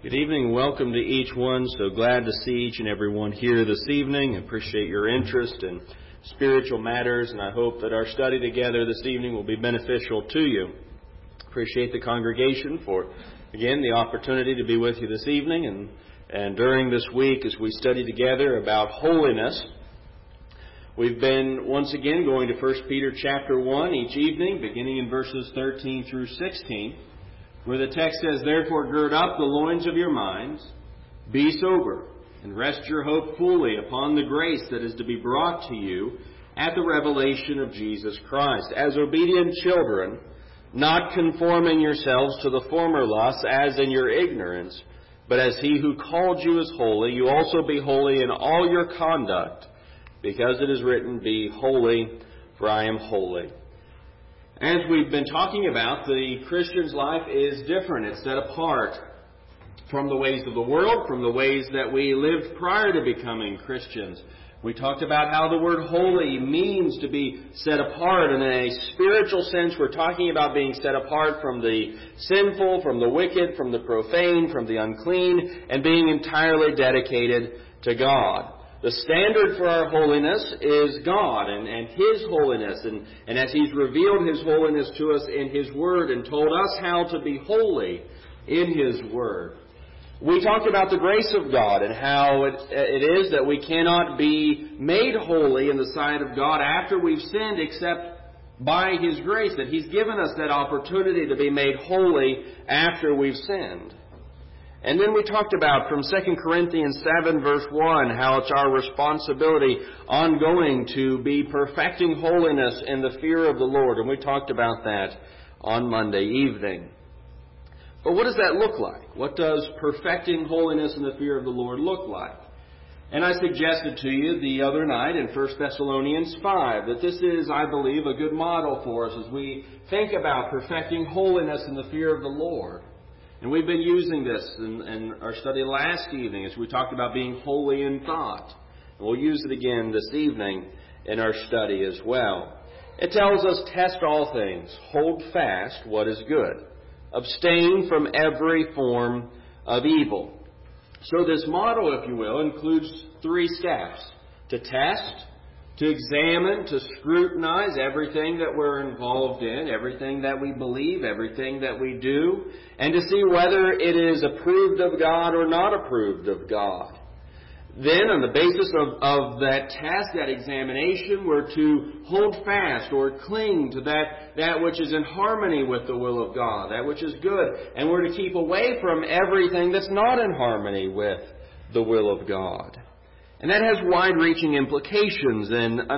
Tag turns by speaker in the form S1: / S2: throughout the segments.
S1: Good evening. Welcome to each one. So glad to see each and every one here this evening. Appreciate your interest in spiritual matters, and I hope that our study together this evening will be beneficial to you. Appreciate the congregation for, again, the opportunity to be with you this evening and during this week as we study together about holiness. We've been, once again, going to 1 Peter chapter 1 each evening, beginning in verses 13 through 16. Where the text says, "Therefore gird up the loins of your minds, be sober, and rest your hope fully upon the grace that is to be brought to you at the revelation of Jesus Christ. As obedient children, not conforming yourselves to the former lusts as in your ignorance, but as He who called you is holy, you also be holy in all your conduct, because it is written, Be holy, for I am holy." As we've been talking about, the Christian's life is different. It's set apart from the ways of the world, from the ways that we lived prior to becoming Christians. We talked about how the word holy means to be set apart, and in a spiritual sense, we're talking about being set apart from the sinful, from the wicked, from the profane, from the unclean, and being entirely dedicated to God. The standard for our holiness is God and His holiness. And as He's revealed His holiness to us in His Word and told us how to be holy in His Word. We talked about the grace of God and how it is that we cannot be made holy in the sight of God after we've sinned except by His grace. That He's given us that opportunity to be made holy after we've sinned. And then we talked about from 2 Corinthians 7 verse 1 how it's our responsibility ongoing to be perfecting holiness in the fear of the Lord. And we talked about that on Monday evening. But what does that look like? What does perfecting holiness in the fear of the Lord look like? And I suggested to you the other night in 1 Thessalonians 5 that this is, I believe, a good model for us as we think about perfecting holiness in the fear of the Lord. And we've been using this in our study last evening as we talked about being holy in thought. And we'll use it again this evening in our study as well. It tells us, test all things, hold fast what is good, abstain from every form of evil. So this model, if you will, includes 3 steps: to test, to examine, to scrutinize everything that we're involved in, everything that we believe, everything that we do, and to see whether it is approved of God or not approved of God. Then, on the basis of that test, that examination, we're to hold fast or cling to that which is in harmony with the will of God, that which is good, and we're to keep away from everything that's not in harmony with the will of God. And that has wide-reaching implications in a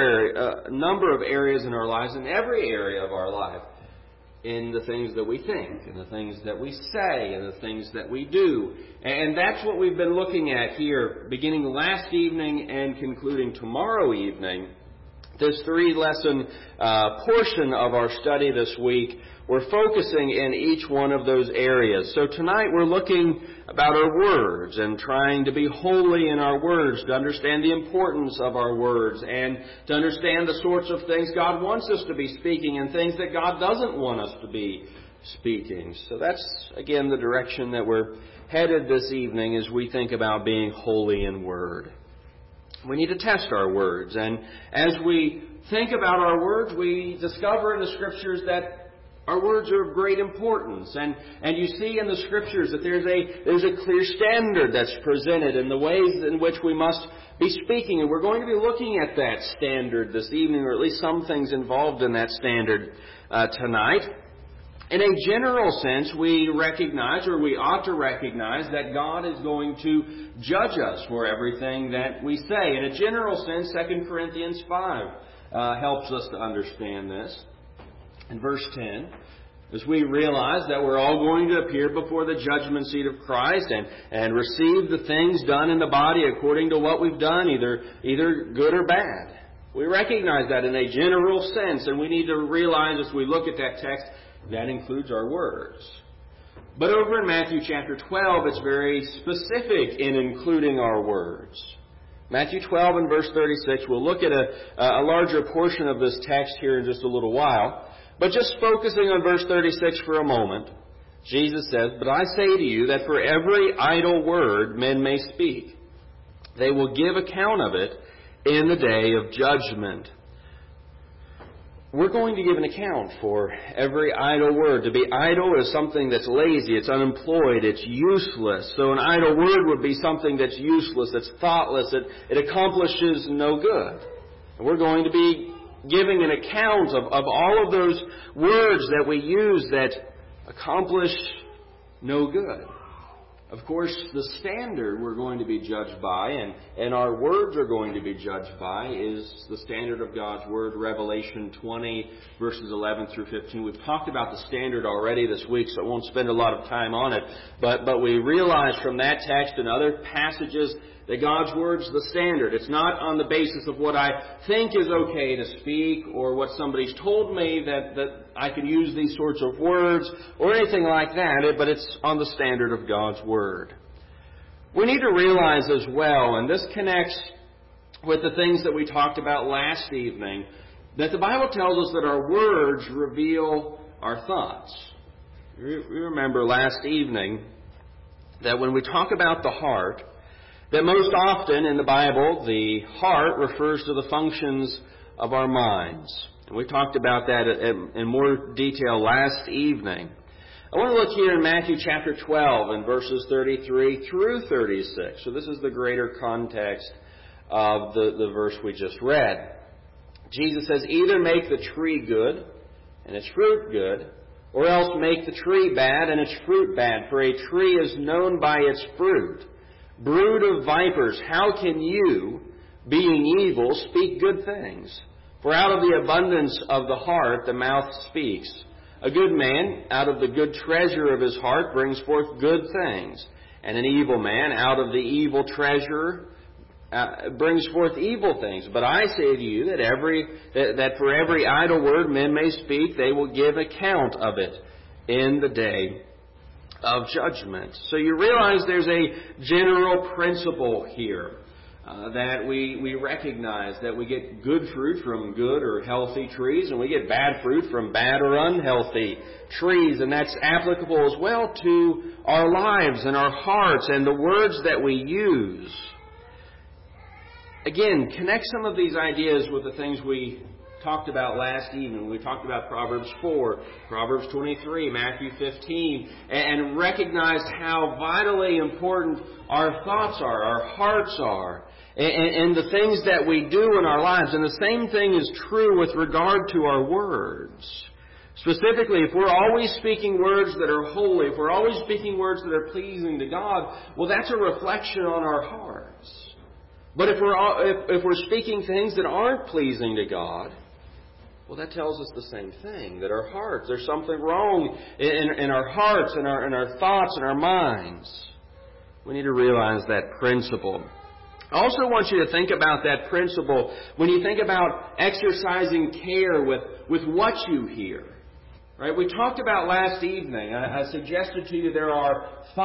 S1: number of areas in our lives, in every area of our life, in the things that we think, in the things that we say, and the things that we do. And that's what we've been looking at here, beginning last evening and concluding tomorrow evening. This 3-lesson portion of our study this week, we're focusing in each one of those areas. So tonight we're looking about our words and trying to be holy in our words, to understand the importance of our words and to understand the sorts of things God wants us to be speaking and things that God doesn't want us to be speaking. So that's, again, the direction that we're headed this evening as we think about being holy in word. We need to test our words. And as we think about our words, we discover in the Scriptures that our words are of great importance. And you see in the Scriptures that there's a clear standard that's presented in the ways in which we must be speaking. And we're going to be looking at that standard this evening, or at least some things involved in that standard tonight. In a general sense, we recognize, or we ought to recognize, that God is going to judge us for everything that we say. In a general sense, 2 Corinthians 5 helps us to understand this. In verse 10, as we realize that we're all going to appear before the judgment seat of Christ and receive the things done in the body according to what we've done, either good or bad. We recognize that in a general sense, and we need to realize as we look at that text, that includes our words. But over in Matthew chapter 12, it's very specific in including our words. Matthew 12 and verse 36, we'll look at a larger portion of this text here in just a little while. But just focusing on verse 36 for a moment, Jesus says, "But I say to you that for every idle word men may speak, they will give account of it in the day of judgment." We're going to give an account for every idle word. To be idle is something that's lazy, it's unemployed, it's useless. So an idle word would be something that's useless, that's thoughtless, it accomplishes no good. And we're going to be giving an account of all of those words that we use that accomplish no good. Of course, the standard we're going to be judged by, and our words are going to be judged by, is the standard of God's Word, Revelation 20, verses 11 through 15. We've talked about the standard already this week, so I won't spend a lot of time on it. But we realize from that text and other passages that God's Word's the standard. It's not on the basis of what I think is okay to speak or what somebody's told me that I can use these sorts of words or anything like that, but it's on the standard of God's Word. We need to realize as well, and this connects with the things that we talked about last evening, that the Bible tells us that our words reveal our thoughts. You remember last evening that when we talk about the heart, that most often in the Bible, the heart refers to the functions of our minds. And we talked about that in more detail last evening. I want to look here in Matthew chapter 12 and verses 33 through 36. So this is the greater context of the verse we just read. Jesus says, "Either make the tree good and its fruit good, or else make the tree bad and its fruit bad. For a tree is known by its fruit. Brood of vipers, how can you, being evil, speak good things? For out of the abundance of the heart the mouth speaks. A good man out of the good treasure of his heart brings forth good things, and an evil man out of the evil treasure brings forth evil things. But I say to you that for every idle word men may speak, they will give account of it in the day of judgment." So you realize there's a general principle here that we recognize, that we get good fruit from good or healthy trees, and we get bad fruit from bad or unhealthy trees. And that's applicable as well to our lives and our hearts and the words that we use. Again, connect some of these ideas with the things we talked about last evening. We talked about Proverbs 4, Proverbs 23, Matthew 15, and recognized how vitally important our thoughts are, our hearts are, and the things that we do in our lives. And the same thing is true with regard to our words. Specifically, if we're always speaking words that are holy, if we're always speaking words that are pleasing to God, well, that's a reflection on our hearts. But if we're speaking things that aren't pleasing to God, well, that tells us the same thing, that our hearts, there's something wrong in our hearts and our thoughts and our minds. We need to realize that principle. I also want you to think about that principle when you think about exercising care with what you hear. Right? We talked about last evening, I suggested to you there are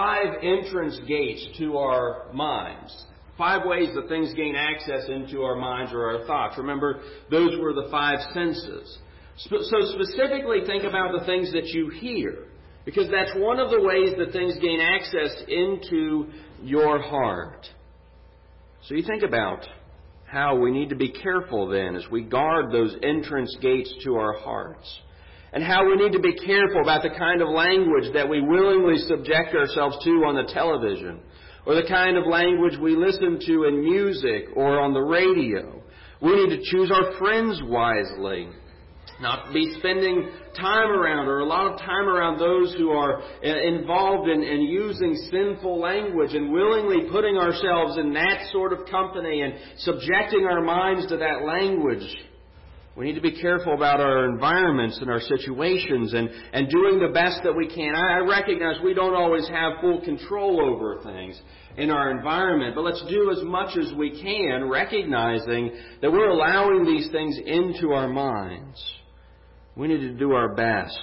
S1: 5 entrance gates to our minds. 5 ways that things gain access into our minds or our thoughts. Remember, those were the 5 senses. So specifically think about the things that you hear, because that's one of the ways that things gain access into your heart. So you think about how we need to be careful then as we guard those entrance gates to our hearts, and how we need to be careful about the kind of language that we willingly subject ourselves to on the television, or the kind of language we listen to in music or on the radio. We need to choose our friends wisely, not be spending time around or a lot of time around those who are involved in using sinful language, and willingly putting ourselves in that sort of company and subjecting our minds to that language. We need to be careful about our environments and our situations and doing the best that we can. I recognize we don't always have full control over things in our environment, but let's do as much as we can, recognizing that we're allowing these things into our minds. We need to do our best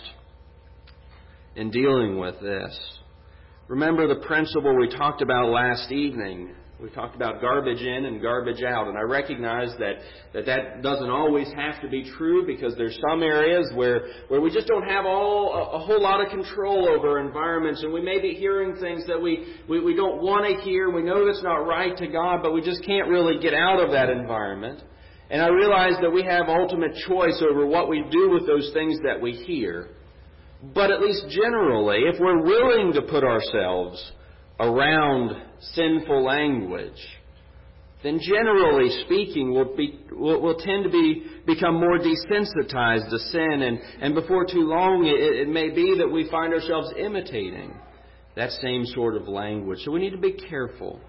S1: in dealing with this. Remember the principle we talked about last evening, We've talked about garbage in and garbage out, and I recognize that doesn't always have to be true, because there's some areas where we just don't have a whole lot of control over environments, and we may be hearing things that we don't want to hear. We know that's not right to God, but we just can't really get out of that environment. And I realize that we have ultimate choice over what we do with those things that we hear. But at least generally, if we're willing to put ourselves around sinful language, then generally speaking, we'll tend to become more desensitized to sin, and before too long, it may be that we find ourselves imitating that same sort of language. So we need to be careful.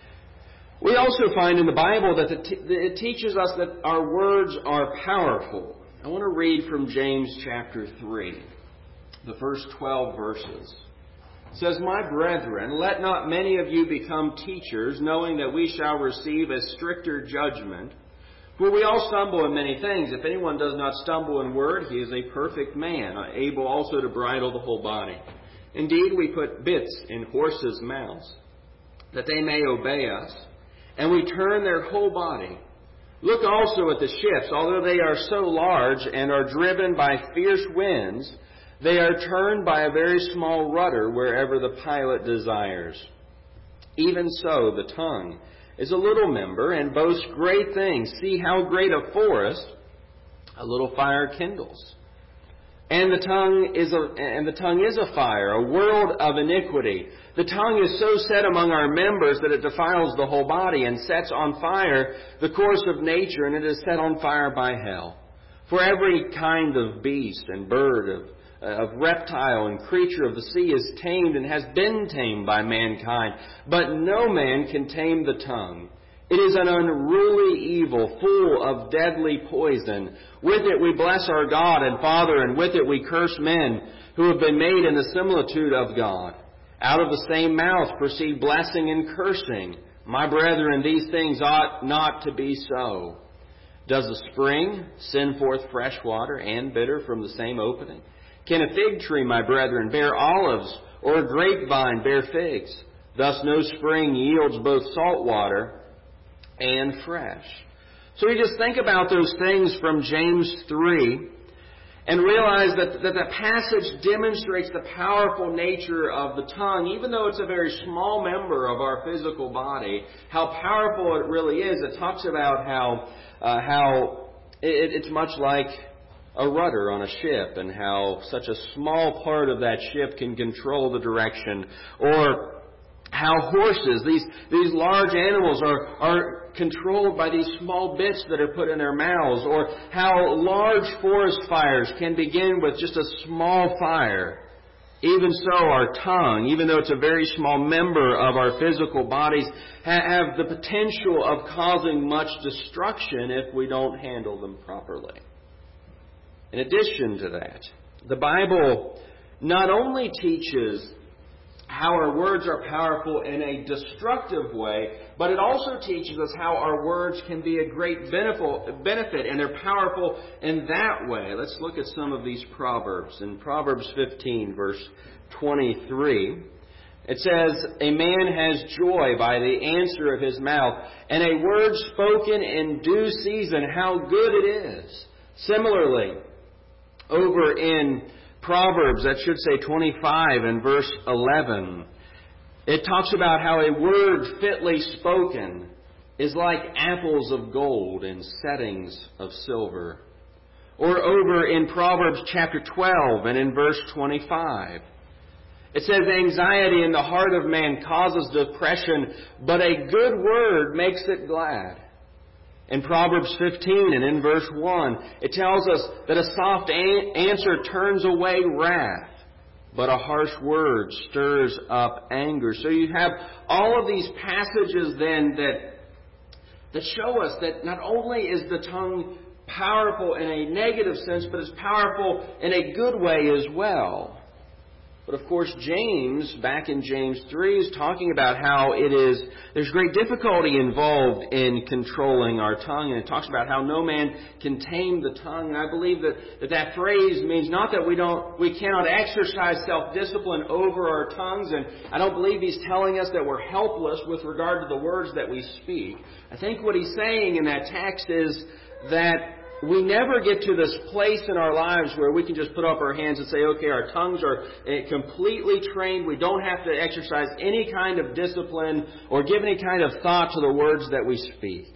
S1: We also find in the Bible that it teaches us that our words are powerful. I want to read from James chapter 3, the first 12 verses. It says, "My brethren, let not many of you become teachers, knowing that we shall receive a stricter judgment. For we all stumble in many things. If anyone does not stumble in word, he is a perfect man, able also to bridle the whole body. Indeed, we put bits in horses' mouths, that they may obey us, and we turn their whole body. Look also at the ships, although they are so large and are driven by fierce winds, they are turned by a very small rudder wherever the pilot desires. Even so, the tongue is a little member and boasts great things. See how great a forest a little fire kindles. And the tongue is a fire, a world of iniquity. The tongue is so set among our members that it defiles the whole body and sets on fire the course of nature, and it is set on fire by hell. For every kind of beast and bird, of reptile and creature of the sea is tamed and has been tamed by mankind. But no man can tame the tongue. It is an unruly evil, full of deadly poison. With it we bless our God and Father, and with it we curse men who have been made in the similitude of God. Out of the same mouth proceed blessing and cursing. My brethren, these things ought not to be so. Does the spring send forth fresh water and bitter from the same opening? Can a fig tree, my brethren, bear olives, or a grapevine bear figs? Thus no spring yields both salt water and fresh." So you just think about those things from James 3 and realize that that passage demonstrates the powerful nature of the tongue, even though it's a very small member of our physical body, how powerful it really is. It talks about how it's much like a rudder on a ship, and how such a small part of that ship can control the direction, or how horses, these large animals, are controlled by these small bits that are put in their mouths, or how large forest fires can begin with just a small fire. Even so, our tongue, even though it's a very small member of our physical bodies, have the potential of causing much destruction if we don't handle them properly. In addition to that, the Bible not only teaches how our words are powerful in a destructive way, but it also teaches us how our words can be a great benefit, and they're powerful in that way. Let's look at some of these Proverbs. In Proverbs 15, verse 23, it says, "A man has joy by the answer of his mouth, and a word spoken in due season, how good it is." Similarly, over in Proverbs, that should say 25 and verse 11, it talks about how a word fitly spoken is like apples of gold in settings of silver. Or over in Proverbs chapter 12 and in verse 25, it says, "Anxiety in the heart of man causes depression, but a good word makes it glad." In Proverbs 15 and in verse 1, it tells us that a soft answer turns away wrath, but a harsh word stirs up anger. So you have all of these passages then that show us that not only is the tongue powerful in a negative sense, but it's powerful in a good way as well. But of course, James, back in James 3, is talking about how there's great difficulty involved in controlling our tongue. And it talks about how no man can tame the tongue. And I believe that phrase means not that we cannot exercise self-discipline over our tongues. And I don't believe he's telling us that we're helpless with regard to the words that we speak. I think what he's saying in that text is that we never get to this place in our lives where we can just put up our hands and say, okay, our tongues are completely trained. We don't have to exercise any kind of discipline or give any kind of thought to the words that we speak.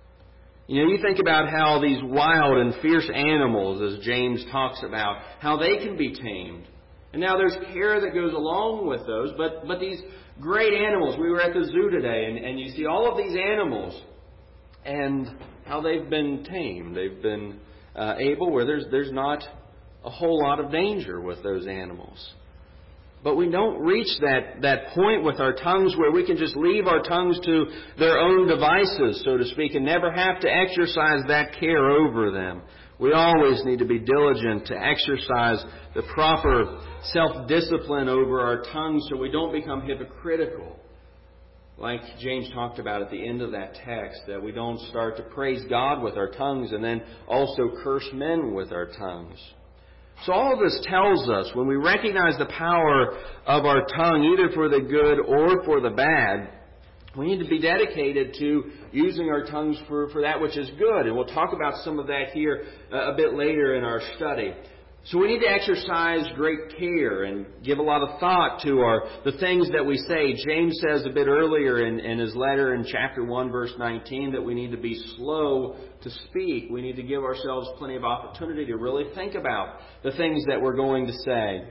S1: You think about how these wild and fierce animals, as James talks about, how they can be tamed. And now there's care that goes along with those, but these great animals, we were at the zoo today, and you see all of these animals, and how they've been tamed. They've been able where there's not a whole lot of danger with those animals. But we don't reach that point with our tongues where we can just leave our tongues to their own devices, so to speak, and never have to exercise that care over them. We always need to be diligent to exercise the proper self-discipline over our tongues so we don't become hypocritical. Like James talked about at the end of that text, that we don't start to praise God with our tongues and then also curse men with our tongues. So all of this tells us when we recognize the power of our tongue, either for the good or for the bad, we need to be dedicated to using our tongues for that which is good. And we'll talk about some of that here a bit later in our study. So we need to exercise great care and give a lot of thought to the things that we say. James says a bit earlier in his letter in chapter 1, verse 19, that we need to be slow to speak. We need to give ourselves plenty of opportunity to really think about the things that we're going to say.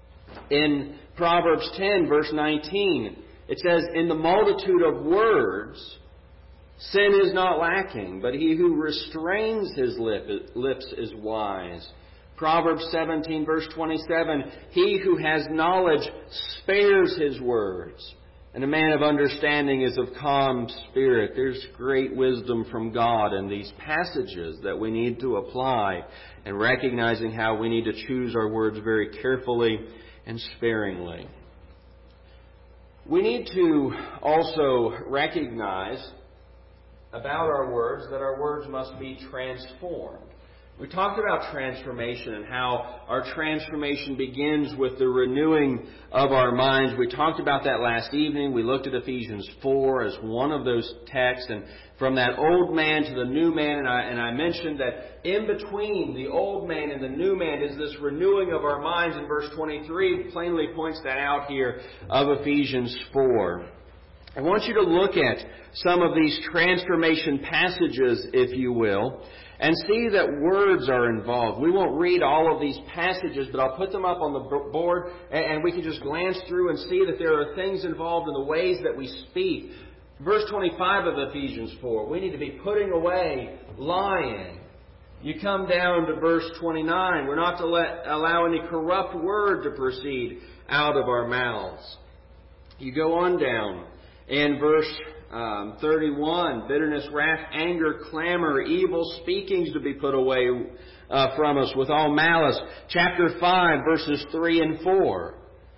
S1: In Proverbs 10, verse 19, it says, "In the multitude of words, sin is not lacking, but he who restrains his lips is wise." Proverbs 17, verse 27, "He who has knowledge spares his words, and a man of understanding is of calm spirit." There's great wisdom from God in these passages that we need to apply, and recognizing how we need to choose our words very carefully and sparingly. We need to also recognize about our words that our words must be transformed. We talked about transformation and how our transformation begins with the renewing of our minds. We talked about that last evening. We looked at Ephesians 4 as one of those texts. And from that old man to the new man, and I mentioned that in between the old man and the new man is this renewing of our minds. And verse 23 plainly points that out here of Ephesians 4. I want you to look at some of these transformation passages, if you will, and see that words are involved. We won't read all of these passages, but I'll put them up on the board, and we can just glance through and see that there are things involved in the ways that we speak. Verse 25 of Ephesians 4, we need to be putting away lying. You come down to verse 29, we're not to allow any corrupt word to proceed out of our mouths. You go on down, in verse 31, bitterness, wrath, anger, clamor, evil speakings to be put away from us with all malice. Chapter 5, verses 3 and 4.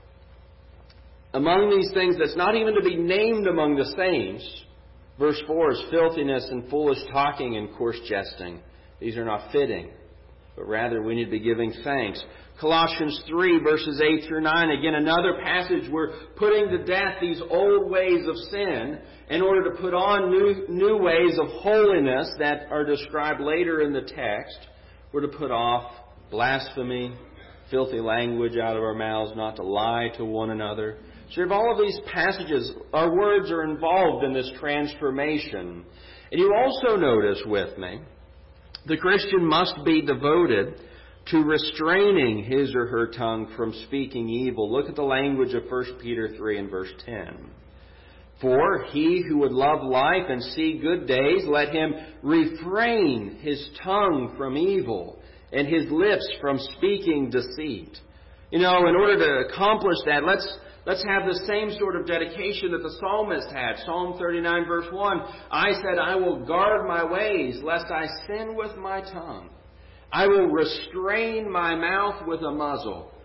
S1: Among these things that's not even to be named among the saints, verse 4 is filthiness and foolish talking and coarse jesting. These are not fitting, but rather we need to be giving thanks. Colossians 3, verses 8 through 9. Again, another passage. We're putting to death these old ways of sin in order to put on new ways of holiness that are described later in the text. We're to put off blasphemy, filthy language out of our mouths, not to lie to one another. So of all of these passages, our words are involved in this transformation. And you also notice with me, the Christian must be devoted to restraining his or her tongue from speaking evil. Look at the language of 1 Peter 3 and verse 10. "For he who would love life and see good days, let him refrain his tongue from evil and his lips from speaking deceit." In order to accomplish that, let's have the same sort of dedication that the psalmist had. Psalm 39 verse 1, "I said, I will guard my ways, lest I sin with my tongue. I will restrain my mouth with a muzzle."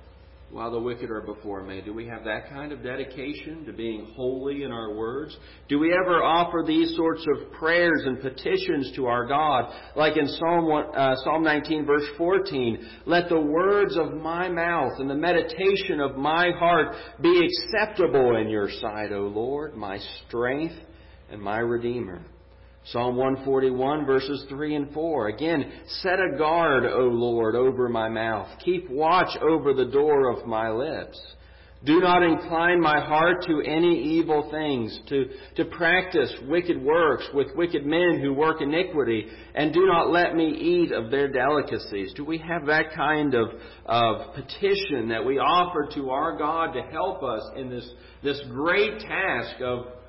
S1: while the wicked are before me. Do we have that kind of dedication to being holy in our words? Do we ever offer these sorts of prayers and petitions to our God? Like in Psalm 19, verse 14, let the words of my mouth and the meditation of my heart be acceptable in your sight, O Lord, my strength and my Redeemer. Psalm 141, verses 3 and 4. Again, set a guard, O Lord, over my mouth. Keep watch over the door of my lips. Do not incline my heart to any evil things, to practice wicked works with wicked men who work iniquity, and do not let me eat of their delicacies. Do we have that kind of petition that we offer to our God to help us in this great task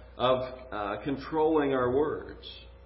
S1: of controlling our words?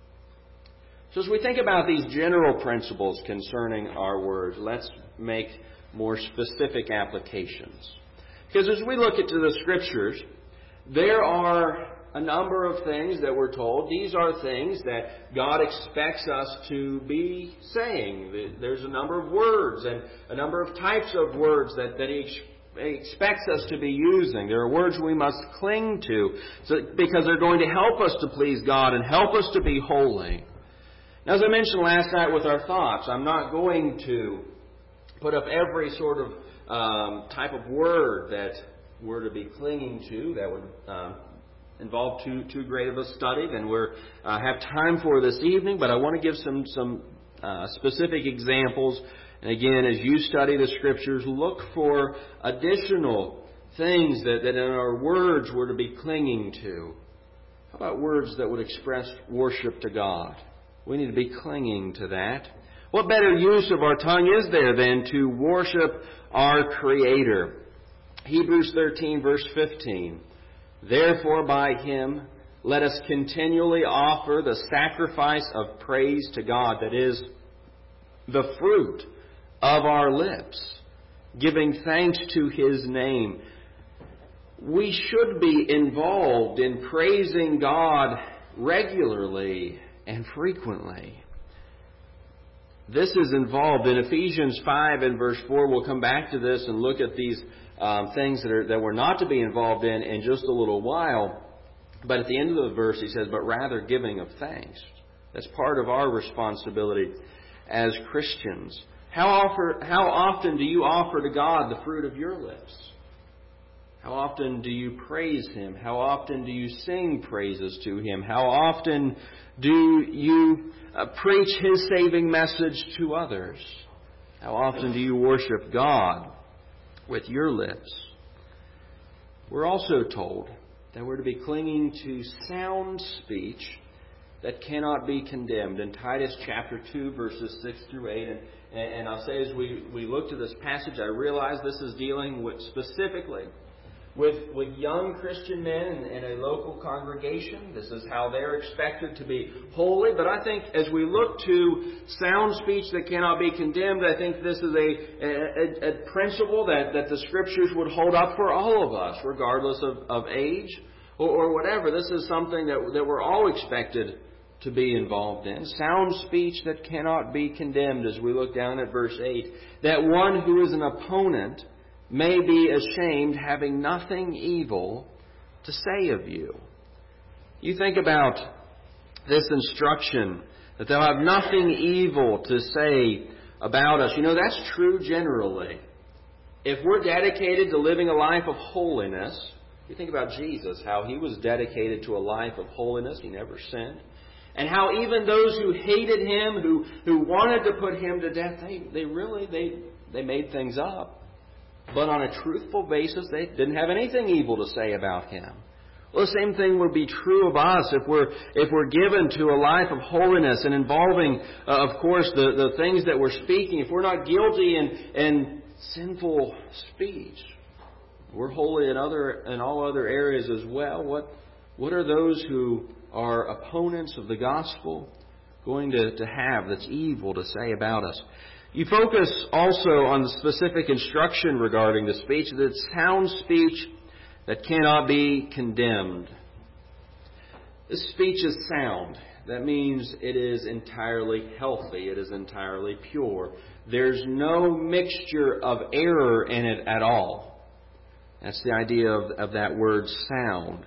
S1: So as we think about these general principles concerning our words, let's make more specific applications. Because as we look into the Scriptures, there are a number of things that we're told. These are things that God expects us to be saying. There's a number of words and a number of types of words that He expects us to be using. There are words we must cling to because they're going to help us to please God and help us to be holy. Now, as I mentioned last night with our thoughts, I'm not going to put up every sort of type of word that we're to be clinging to. That would involve too great of a study than we have time for this evening. But I want to give some specific examples. And again, as you study the Scriptures, look for additional things that in our words we're to be clinging to. How about words that would express worship to God? We need to be clinging to that. What better use of our tongue is there than to worship our Creator? Hebrews 13, verse 15. Therefore, by Him, let us continually offer the sacrifice of praise to God, that is, the fruit of our lips, giving thanks to His name. We should be involved in praising God regularly and frequently. This is involved in Ephesians 5 and verse 4. We'll come back to this and look at these things that we're not to be involved in just a little while. But at the end of the verse he says, but rather giving of thanks. That's part of our responsibility as Christians. How often do you offer to God the fruit of your lips? How often do you praise Him? How often do you sing praises to Him? How often do you preach His saving message to others? How often do you worship God with your lips? We're also told that we're to be clinging to sound speech that cannot be condemned. In Titus chapter 2, verses 6 through 8, and I'll say as we look to this passage, I realize this is dealing with specifically with young Christian men in a local congregation. This is how they're expected to be holy. But I think as we look to sound speech that cannot be condemned, I think this is a principle that the Scriptures would hold up for all of us, regardless of age or whatever. This is something that we're all expected to be involved in. Sound speech that cannot be condemned, as we look down at verse 8. That one who is an opponent may be ashamed, having nothing evil to say of you. You think about this instruction, that they'll have nothing evil to say about us. You know, that's true generally. If we're dedicated to living a life of holiness, you think about Jesus, how He was dedicated to a life of holiness. He never sinned. And how even those who hated Him, who wanted to put Him to death, they made things up. But on a truthful basis, they didn't have anything evil to say about Him. Well, the same thing would be true of us if we're given to a life of holiness and involving, of course, the things that we're speaking. If we're not guilty in sinful speech, we're holy in all other areas as well. What are those who are opponents of the gospel going to have that's evil to say about us? You focus also on the specific instruction regarding the speech, that it's sound speech that cannot be condemned. This speech is sound. That means it is entirely healthy. It is entirely pure. There's no mixture of error in it at all. That's the idea of that word sound.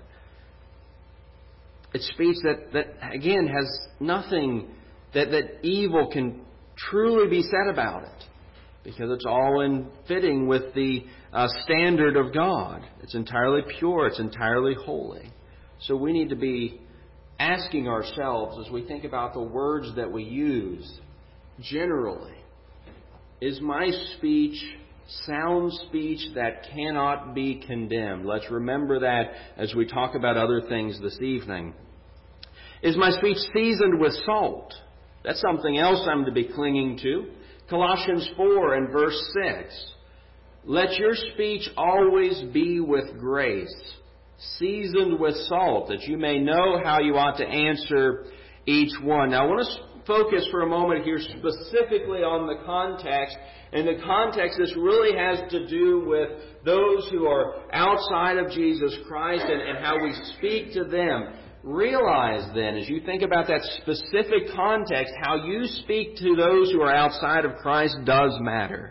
S1: It's speech that again, has nothing that evil can truly be said about it, because it's all in fitting with the standard of God. It's entirely pure. It's entirely holy. So we need to be asking ourselves, as we think about the words that we use generally, is my speech sound speech that cannot be condemned? Let's remember that as we talk about other things this evening. Is my speech seasoned with salt? That's something else I'm to be clinging to. Colossians 4 and verse 6. Let your speech always be with grace, seasoned with salt, that you may know how you ought to answer each one. Now I want to focus for a moment here specifically on the context. And the context, this really has to do with those who are outside of Jesus Christ and how we speak to them. Realize then, as you think about that specific context, how you speak to those who are outside of Christ does matter.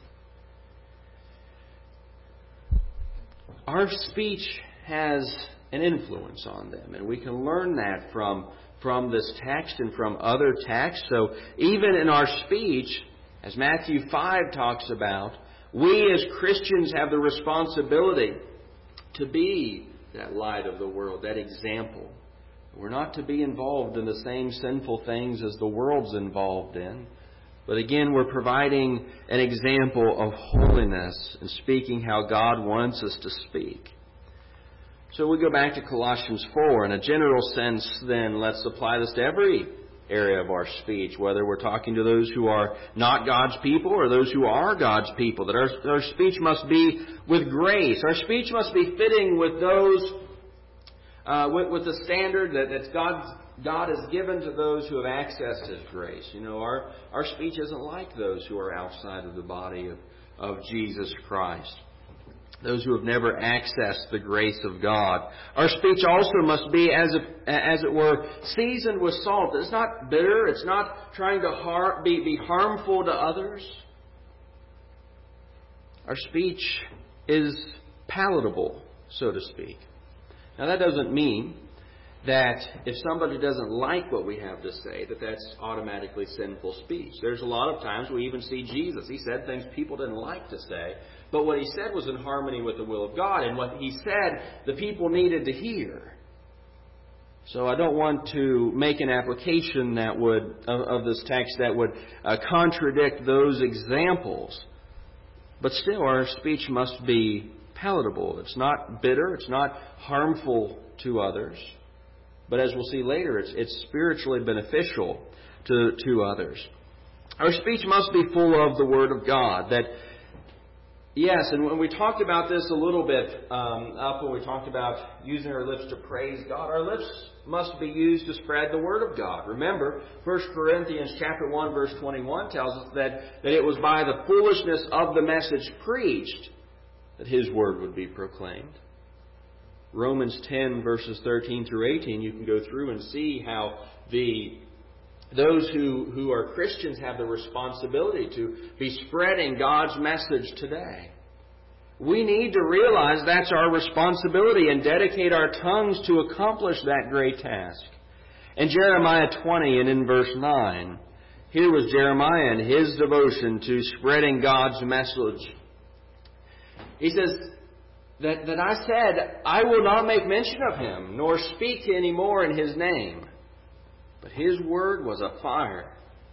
S1: Our speech has an influence on them, and we can learn that from this text and from other texts. So even in our speech, as Matthew 5 talks about, we as Christians have the responsibility to be that light of the world, that example. We're not to be involved in the same sinful things as the world's involved in. But again, we're providing an example of holiness and speaking how God wants us to speak. So we go back to Colossians 4. In a general sense, then, let's apply this to every area of our speech, whether we're talking to those who are not God's people or those who are God's people, that our speech must be with grace. Our speech must be fitting with those, with the standard that God has given to those who have accessed His grace. You know, our speech isn't like those who are outside of the body of Jesus Christ, those who have never accessed the grace of God. Our speech also must be, as it were, seasoned with salt. It's not bitter. It's not trying to be harmful to others. Our speech is palatable, so to speak. Now, that doesn't mean that if somebody doesn't like what we have to say, that's automatically sinful speech. There's a lot of times we even see Jesus. He said things people didn't like to say, but what He said was in harmony with the will of God, and what He said the people needed to hear. So I don't want to make an application that would of this text that would contradict those examples. But still, our speech must be palatable. It's not bitter. It's not harmful to others. But as we'll see later, it's spiritually beneficial to others. Our speech must be full of the Word of God. Yes, and when we talked about this a little bit when we talked about using our lips to praise God, our lips must be used to spread the Word of God. Remember, 1 Corinthians chapter 1, verse 21 tells us that it was by the foolishness of the message preached that His Word would be proclaimed. Romans 10, verses 13 through 18, you can go through and see how those who are Christians have the responsibility to be spreading God's message today. We need to realize that's our responsibility and dedicate our tongues to accomplish that great task. In Jeremiah 20 and in verse 9, here was Jeremiah and his devotion to spreading God's message. He says that I said, I will not make mention of Him, nor speak any more in His name. But His word was a fire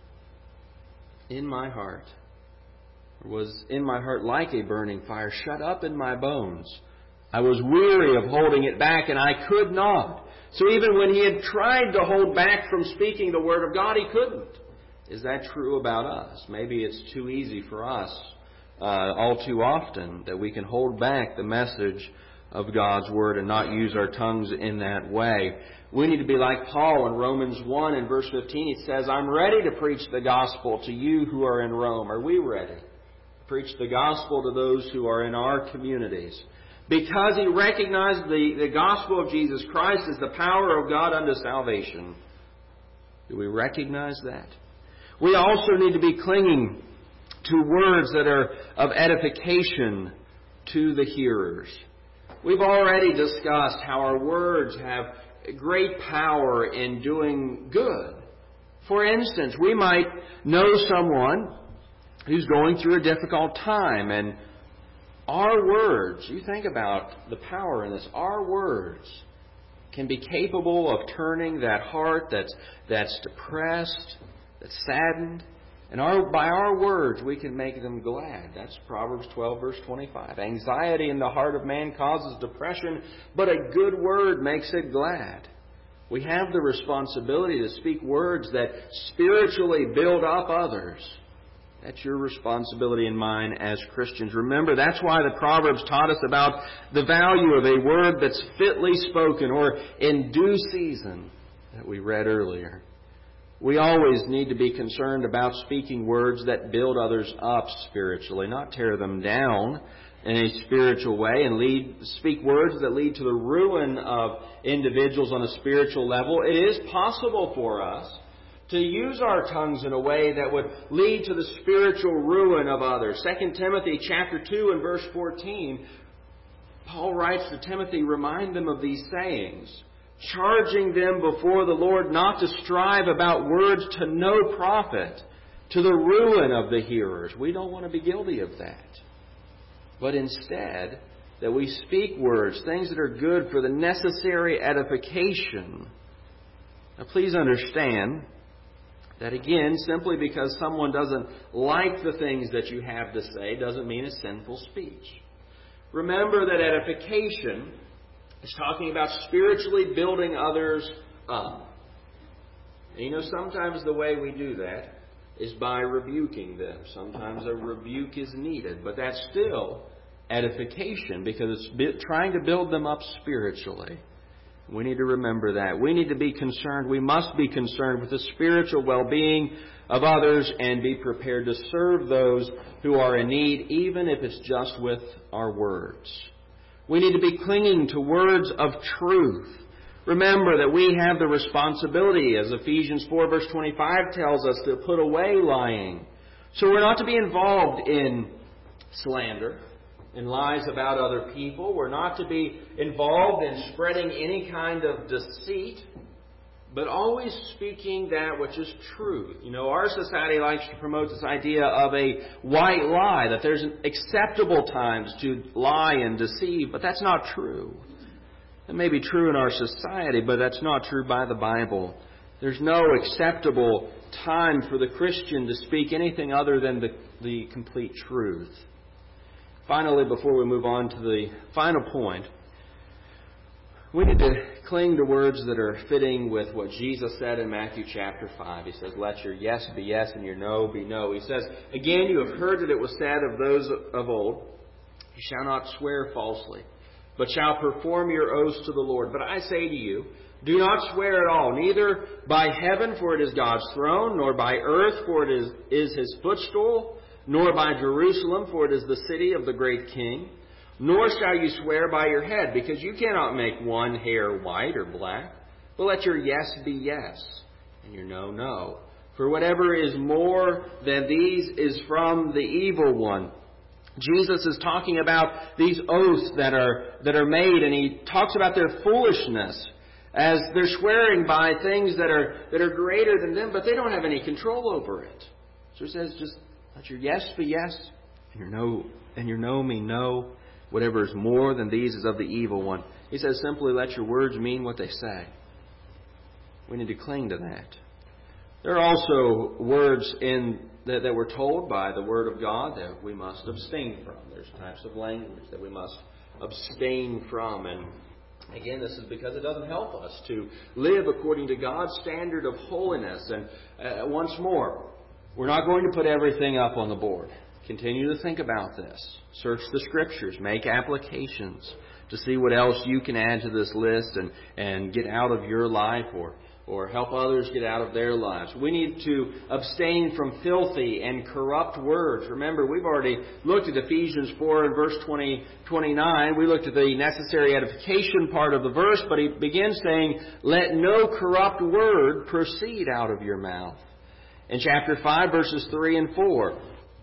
S1: in my heart. It was in my heart like a burning fire, shut up in my bones. I was weary of holding it back, and I could not. So even when he had tried to hold back from speaking the Word of God, he couldn't. Is that true about us? Maybe it's too easy for us all too often that we can hold back the message of God's Word and not use our tongues in that way. We need to be like Paul in Romans 1 and verse 15. He says, I'm ready to preach the gospel to you who are in Rome. Are we ready to preach the gospel to those who are in our communities? Because he recognized the gospel of Jesus Christ as the power of God unto salvation. Do we recognize that? We also need to be clinging to words that are of edification to the hearers. We've already discussed how our words have great power in doing good. For instance, we might know someone who's going through a difficult time, and our words, you think about the power in this, our words can be capable of turning that heart that's depressed, that's saddened, and by our words we can make them glad. That's Proverbs 12, verse 25. Anxiety in the heart of man causes depression, but a good word makes it glad. We have the responsibility to speak words that spiritually build up others. That's your responsibility and mine as Christians. Remember, that's why the Proverbs taught us about the value of a word that's fitly spoken or in due season that we read earlier. We always need to be concerned about speaking words that build others up spiritually, not tear them down in a spiritual way and speak words that lead to the ruin of individuals on a spiritual level. It is possible for us to use our tongues in a way that would lead to the spiritual ruin of others. 2 Timothy chapter 2 and verse 14, Paul writes to Timothy, remind them of these sayings, charging them before the Lord not to strive about words to no profit, to the ruin of the hearers. We don't want to be guilty of that. But instead, that we speak words, things that are good for the necessary edification. Now please understand that again, simply because someone doesn't like the things that you have to say doesn't mean it's sinful speech. Remember that edification is talking about spiritually building others up. And sometimes the way we do that is by rebuking them. Sometimes a rebuke is needed, but that's still edification because it's trying to build them up spiritually. We need to remember that. We need to be concerned. We must be concerned with the spiritual well-being of others and be prepared to serve those who are in need, even if it's just with our words. We need to be clinging to words of truth. Remember that we have the responsibility, as Ephesians 4 verse 25 tells us, to put away lying. So we're not to be involved in slander and lies about other people. We're not to be involved in spreading any kind of deceit, but always speaking that which is truth. Our society likes to promote this idea of a white lie, that there's acceptable times to lie and deceive, but that's not true. It may be true in our society, but that's not true by the Bible. There's no acceptable time for the Christian to speak anything other than the complete truth. Finally, before we move on to the final point, we need to cling to words that are fitting with what Jesus said in Matthew chapter 5. He says, let your yes be yes and your no be no. He says, again, you have heard that it was said of those of old, you shall not swear falsely, but shall perform your oaths to the Lord. But I say to you, do not swear at all, neither by heaven, for it is God's throne, nor by earth, for it is His footstool, nor by Jerusalem, for it is the city of the great King. Nor shall you swear by your head, because you cannot make one hair white or black. But let your yes be yes, and your no, no. For whatever is more than these is from the evil one. Jesus is talking about these oaths that are made, and He talks about their foolishness as they're swearing by things that are greater than them, but they don't have any control over it. So He says, just let your yes be yes, and your no mean no. Whatever is more than these is of the evil one. He says simply let your words mean what they say. We need to cling to that. There are also words that we're told by the Word of God that we must abstain from. There's types of language that we must abstain from. And again, this is because it doesn't help us to live according to God's standard of holiness. And once more, we're not going to put everything up on the board. Continue to think about this. Search the Scriptures. Make applications to see what else you can add to this list and get out of your life or help others get out of their lives. We need to abstain from filthy and corrupt words. Remember, we've already looked at Ephesians 4 and verse 29. We looked at the necessary edification part of the verse, but he begins saying, let no corrupt word proceed out of your mouth. In chapter 5, verses 3 and 4,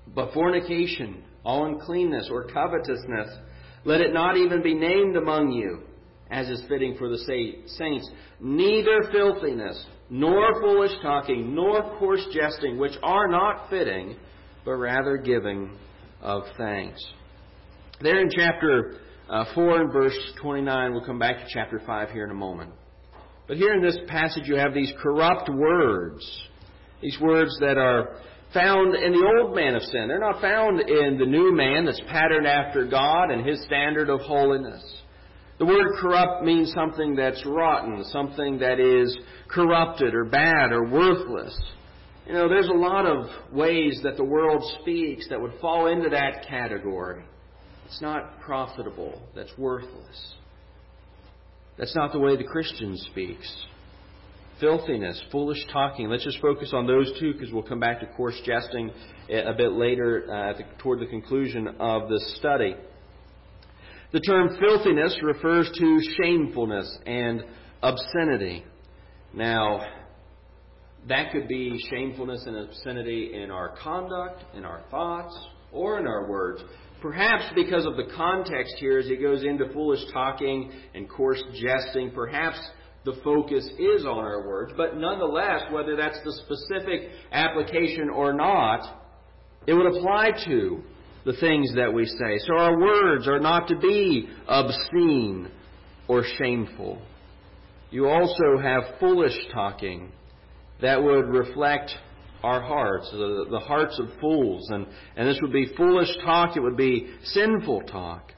S1: But fornication, all uncleanness or covetousness, let it not even be named among you, as is fitting for the saints. Neither filthiness, nor foolish talking, nor coarse jesting, which are not fitting, but rather giving of thanks. There in chapter 4 and verse 29, we'll come back to chapter 5 here in a moment. But here in this passage you have these corrupt words. These words that are found in the old man of sin. They're not found in the new man that's patterned after God and His standard of holiness. The word corrupt means something that's rotten, something that is corrupted or bad or worthless. You know, there's a lot of ways that the world speaks that would fall into that category. It's not profitable. That's worthless. That's not the way the Christian speaks. Filthiness, foolish talking. Let's just focus on those two because we'll come back to coarse jesting a bit later toward the conclusion of this study. The term filthiness refers to shamefulness and obscenity. Now, that could be shamefulness and obscenity in our conduct, in our thoughts, or in our words. Perhaps because of the context here as it goes into foolish talking and coarse jesting, perhaps the focus is on our words. But nonetheless, whether that's the specific application or not, it would apply to the things that we say. So our words are not to be obscene or shameful. You also have foolish talking that would reflect our hearts, the hearts of fools. And this would be foolish talk. It would be sinful talk.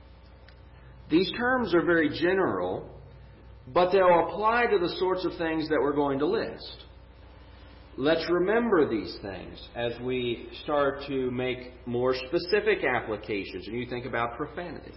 S1: These terms are very general, but they'll apply to the sorts of things that we're going to list. Let's remember these things as we start to make more specific applications. And you think about profanity.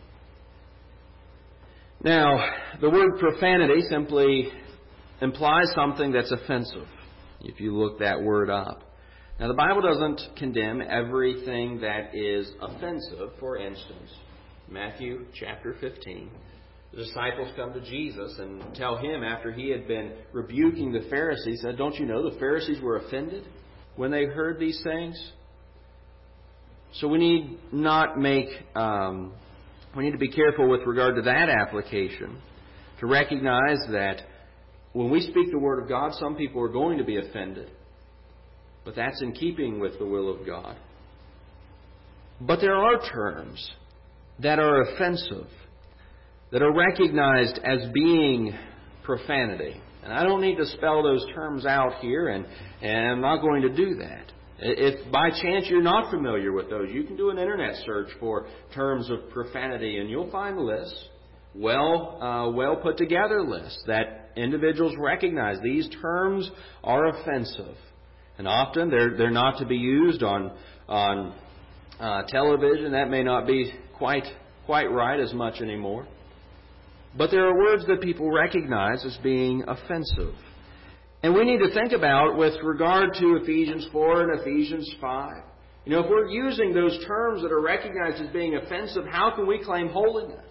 S1: Now, the word profanity simply implies something that's offensive, if you look that word up. Now, the Bible doesn't condemn everything that is offensive. For instance, Matthew chapter 15. The disciples come to Jesus and tell Him, after He had been rebuking the Pharisees, said, "Don't you know the Pharisees were offended when they heard these things?" So we need to be careful with regard to that application, to recognize that when we speak the Word of God, some people are going to be offended. But that's in keeping with the will of God. But there are terms that are offensive, that are recognized as being profanity. And I don't need to spell those terms out here, and I'm not going to do that. If by chance you're not familiar with those, you can do an internet search for terms of profanity, and you'll find lists, well put together lists that individuals recognize. These terms are offensive, and often they're not to be used on television. That may not be quite right as much anymore. But there are words that people recognize as being offensive. And we need to think about with regard to Ephesians 4 and Ephesians 5. You know, if we're using those terms that are recognized as being offensive, how can we claim holiness?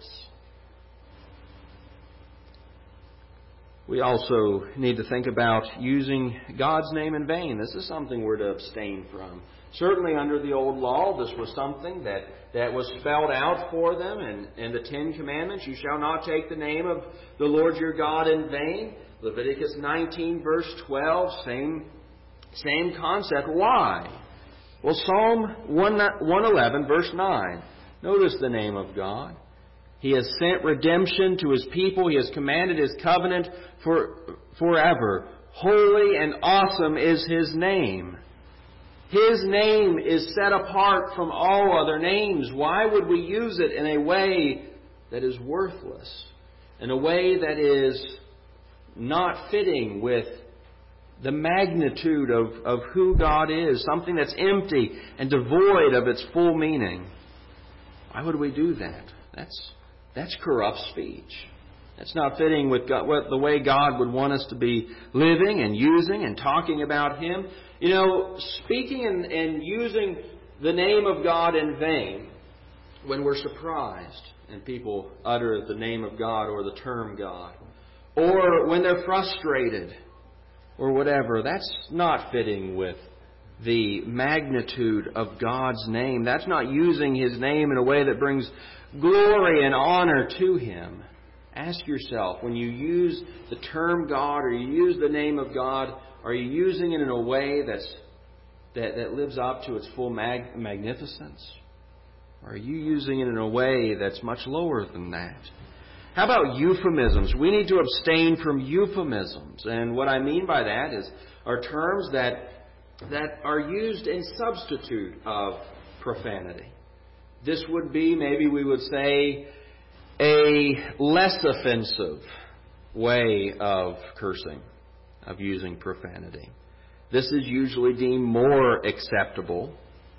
S1: We also need to think about using God's name in vain. This is something we're to abstain from. Certainly under the old law, this was something that was spelled out for them in the Ten Commandments. You shall not take the name of the Lord your God in vain. Leviticus 19, verse 12, same concept. Why? Well, Psalm 111, verse 9. Notice the name of God. He has sent redemption to His people. He has commanded His covenant forever. Holy and awesome is His name. His name is set apart from all other names. Why would we use it in a way that is worthless? In a way that is not fitting with the magnitude of who God is, something that's empty and devoid of its full meaning. Why would we do that? That's corrupt speech. That's not fitting with God, the way God would want us to be living and using and talking about Him. You know, speaking and using the name of God in vain when we're surprised and people utter the name of God or the term God, or when they're frustrated or whatever, that's not fitting with the magnitude of God's name. That's not using His name in a way that brings glory and honor to Him. Ask yourself, when you use the term God or you use the name of God, are you using it in a way that lives up to its full magnificence? Or are you using it in a way that's much lower than that? How about euphemisms? We need to abstain from euphemisms. And what I mean by that are terms that are used in substitute of profanity. This would be, maybe we would say, a less offensive way of cursing, of using profanity. This is usually deemed more acceptable.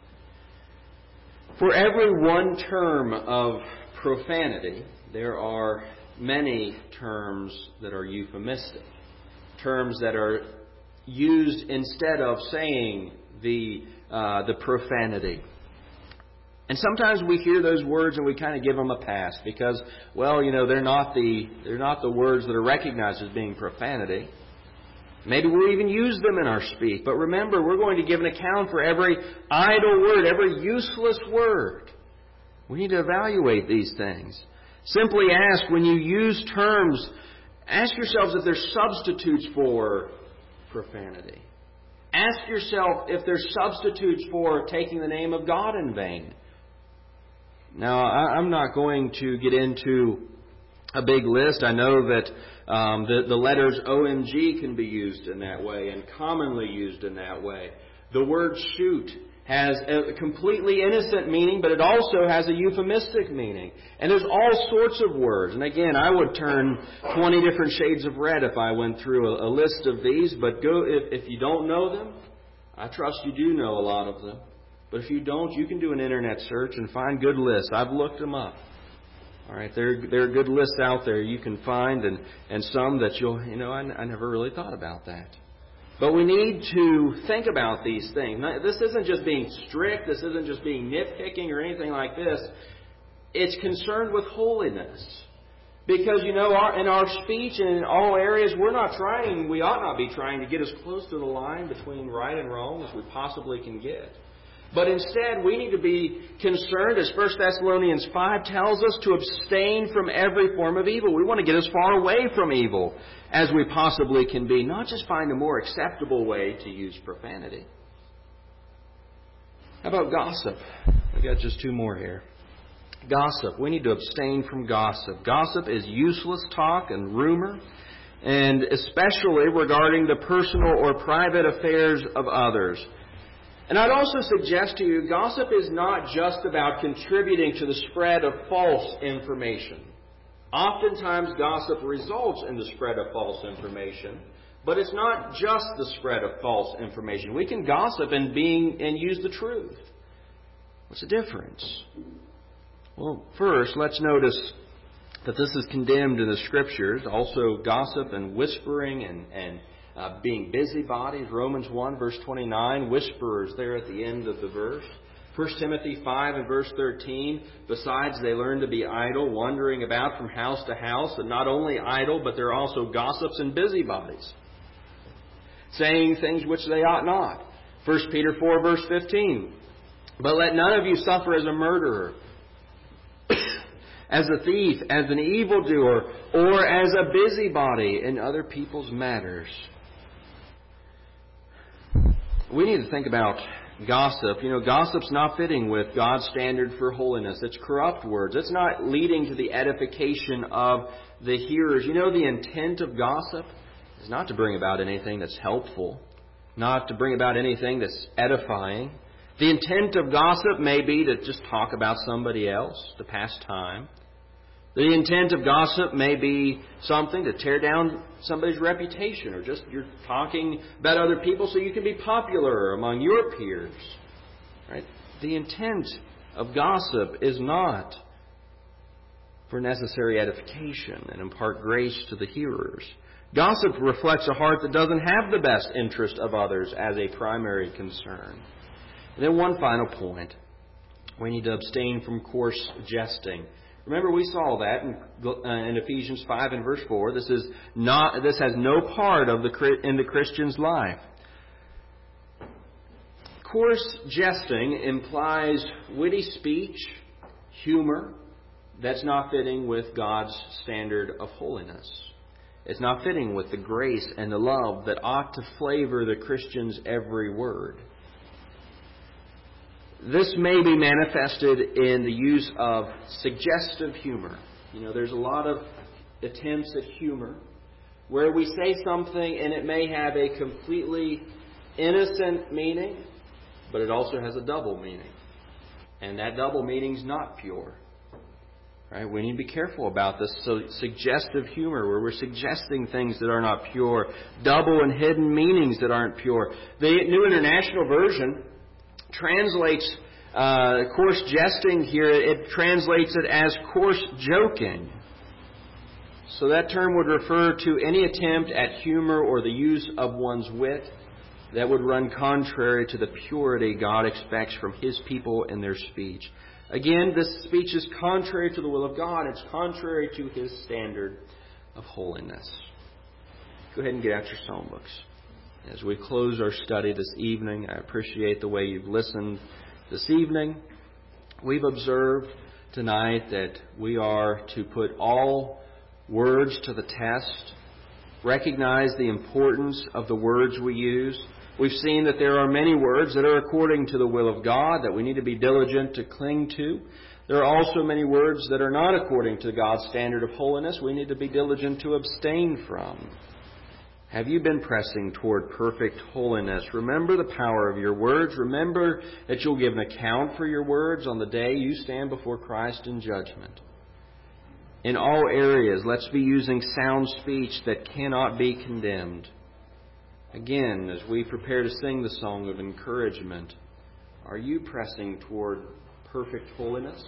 S1: For every one term of profanity, there are many terms that are euphemistic, terms that are used instead of saying the profanity. And sometimes we hear those words and we kind of give them a pass because, well, they're not the words that are recognized as being profanity. Maybe we'll even use them in our speech. But remember, we're going to give an account for every idle word, every useless word. We need to evaluate these things. Simply ask, when you use terms, ask yourselves if they're substitutes for profanity. Ask yourself if they're substitutes for taking the name of God in vain. Now, I'm not going to get into a big list. I know that the letters OMG can be used in that way and commonly used in that way. The word shoot has a completely innocent meaning, but it also has a euphemistic meaning. And there's all sorts of words. And again, I would turn 20 different shades of red if I went through a list of these. But if you don't know them, I trust you do know a lot of them. But if you don't, you can do an internet search and find good lists. I've looked them up. All right, there are good lists out there you can find, and some that I never really thought about that. But we need to think about these things. This isn't just being strict. This isn't just being nitpicking or anything like this. It's concerned with holiness. Because, in our speech and in all areas, we ought not be trying to get as close to the line between right and wrong as we possibly can get. But instead, we need to be concerned, as 1 Thessalonians 5 tells us, to abstain from every form of evil. We want to get as far away from evil as we possibly can be, not just find a more acceptable way to use profanity. How about gossip? We've got just two more here. Gossip. We need to abstain from gossip. Gossip is useless talk and rumor, and especially regarding the personal or private affairs of others. And I'd also suggest to you, gossip is not just about contributing to the spread of false information. Oftentimes, gossip results in the spread of false information, but it's not just the spread of false information. We can gossip and use the truth. What's the difference? Well, first, let's notice that this is condemned in the Scriptures. Also, gossip and whispering and being busybodies. Romans 1, verse 29, whisperers there at the end of the verse. 1 Timothy 5 and verse 13, besides they learn to be idle, wandering about from house to house, and not only idle, but they're also gossips and busybodies, saying things which they ought not. 1 Peter 4, verse 15, but let none of you suffer as a murderer, as a thief, as an evildoer, or as a busybody in other people's matters. We need to think about gossip. Gossip's not fitting with God's standard for holiness. It's corrupt words. It's not leading to the edification of the hearers. The intent of gossip is not to bring about anything that's helpful, not to bring about anything that's edifying. The intent of gossip may be to just talk about somebody else, to pass time. The intent of gossip may be something to tear down somebody's reputation, or just you're talking about other people so you can be popular among your peers. Right? The intent of gossip is not for necessary edification and impart grace to the hearers. Gossip reflects a heart that doesn't have the best interest of others as a primary concern. And then one final point. We need to abstain from coarse jesting. Remember, we saw that in Ephesians 5 and verse 4. This has no part in the Christian's life. Coarse jesting implies witty speech, humor, that's not fitting with God's standard of holiness. It's not fitting with the grace and the love that ought to flavor the Christian's every word. This may be manifested in the use of suggestive humor. There's a lot of attempts at humor where we say something and it may have a completely innocent meaning, but it also has a double meaning. And that double meaning is not pure. Right? We need to be careful about this. So suggestive humor, where we're suggesting things that are not pure, double and hidden meanings that aren't pure. The New International Version translates coarse jesting here. It translates it as coarse joking. So that term would refer to any attempt at humor or the use of one's wit that would run contrary to the purity God expects from His people in their speech. Again, this speech is contrary to the will of God. It's contrary to His standard of holiness. Go ahead and get out your psalm books. As we close our study this evening, I appreciate the way you've listened this evening. We've observed tonight that we are to put all words to the test, recognize the importance of the words we use. We've seen that there are many words that are according to the will of God that we need to be diligent to cling to. There are also many words that are not according to God's standard of holiness we need to be diligent to abstain from. Have you been pressing toward perfect holiness? Remember the power of your words. Remember that you'll give an account for your words on the day you stand before Christ in judgment. In all areas, let's be using sound speech that cannot be condemned. Again, as we prepare to sing the song of encouragement, are you pressing toward perfect holiness?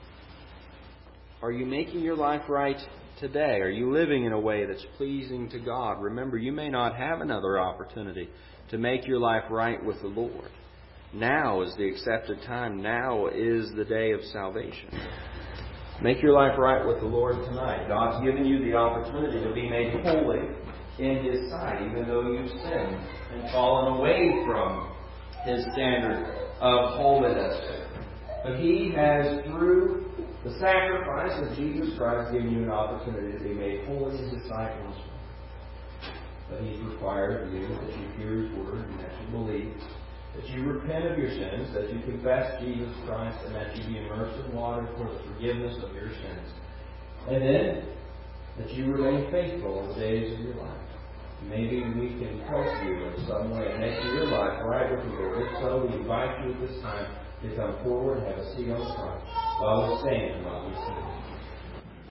S1: Are you making your life right today? Are you living in a way that's pleasing to God? Remember, you may not have another opportunity to make your life right with the Lord. Now is the accepted time. Now is the day of salvation. Make your life right with the Lord tonight. God's given you the opportunity to be made holy in His sight, even though you've sinned and fallen away from His standard of holiness. But He has, through the sacrifice of Jesus Christ, given you an opportunity to be made holy in His sight once more. But He's required of you that you hear His word and that you believe, that you repent of your sins, that you confess Jesus Christ, and that you be immersed in water for the forgiveness of your sins. And then that you remain faithful in the days of your life. Maybe we can help you in some way and make your life right with the Lord. If so, we invite you at this time to come forward and have a seat on the front while we stand and while we sing.